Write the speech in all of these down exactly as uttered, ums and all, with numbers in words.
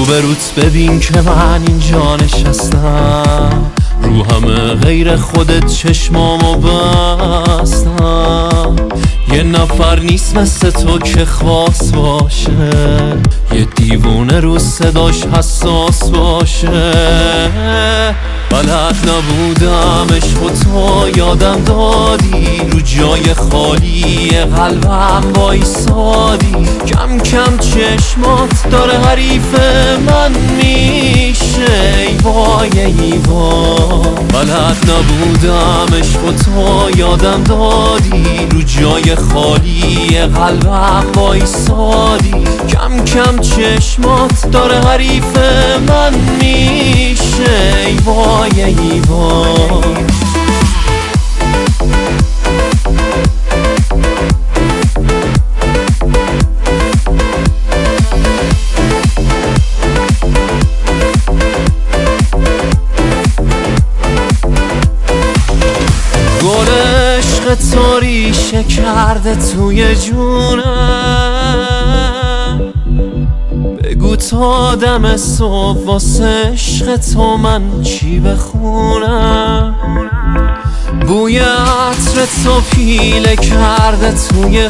روبروت ببین که من اینجا نشستم، رو همه غیر خودت چشمامو بستم. یه نفر نیست مثل تو که خاص باشه، یه دیوونه رو صداش حساس باشه. بلد نبودم عشق و تو یادم دادی، رو جای خالی قلبم وایسادی. کم کم چشمات داره حریف من میشه، ای وای ای وای. بلد نبودم عشق و تو یادم دادی، رو جای خالی قلبم وایسادی. کم کم چشمات داره حریف من میشه، ای وای ای وای. گل عشق تو ریشه کرده توی جونم، بگو تا دم صبح واسه عشق تو من چی بخونم. بوی عطر تو پیله کرده توی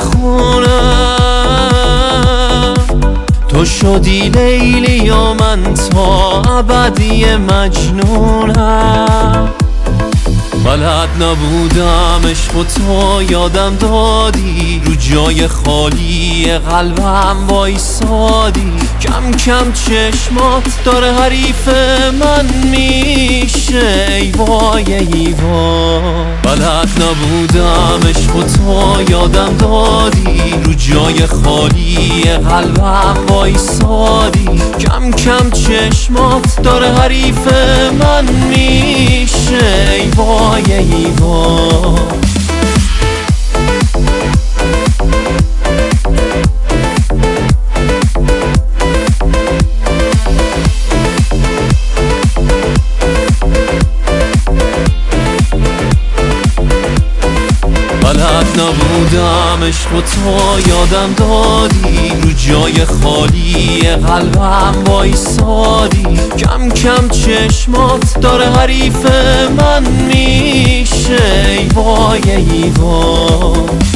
خونم، تو شدی لیلی یا من تا ابدی مجنونم. بلد نبودم عشق و تو یادم دادی، رو جای خالی قلبم وایسادی. کم کم چشمات داره حریف من میشه، ای وای ای وای. بلد نبودم عشق و تو یادم دادی، رو جای خالی قلبم وایسادی. کم کم چشمات داره حریف من میشه، ای وای ای وای. بلد نبودم عشق و تو یادم دادی، رو جای خالی قلبم وایسادی. کم کم چشمات داره حریف من میشه، ای وای ای وای.